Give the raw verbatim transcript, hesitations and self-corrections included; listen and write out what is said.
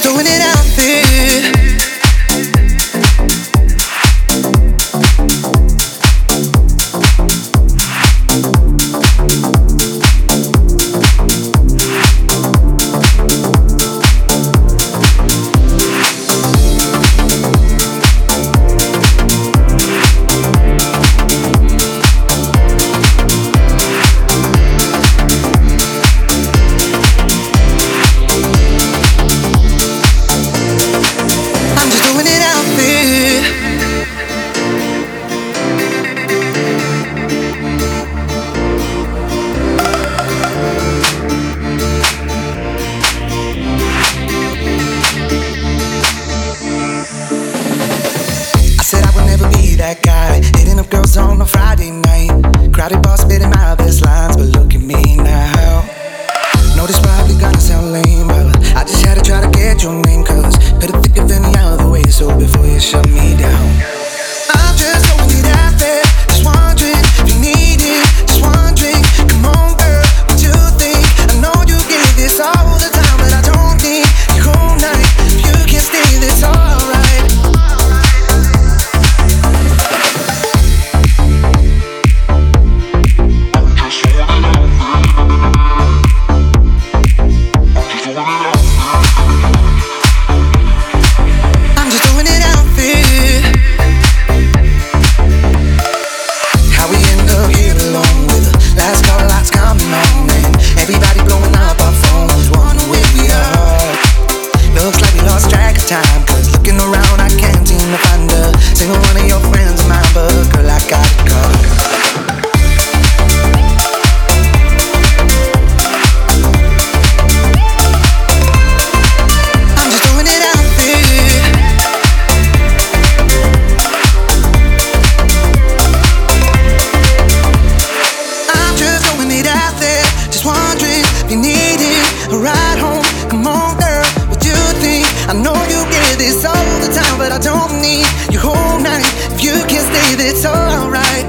throwing it out there. That guy hitting up girls on a Friday night. Crowded bar spitting my best lines, but look at me now. Know this probably gonna sound lame, but I just had to try to get your name, cause couldn't think of any other way. So before you shut me down, I'm just throwing it out there. Just wondering if you need it. Just wondering, come on girl, what you think? I know you give this all the time, but I don't need your whole night. If you can stay, that's alright. Time, cause looking around I can't seem to find a single one of your friends of mine, but girl I got it covered. I'm just throwing it out there. I'm just throwing it out there. Just wondering if you need it. A ride home, come on girl, what you think? I know you get this all the time, but I don't need your whole night. If you can stay, that's alright.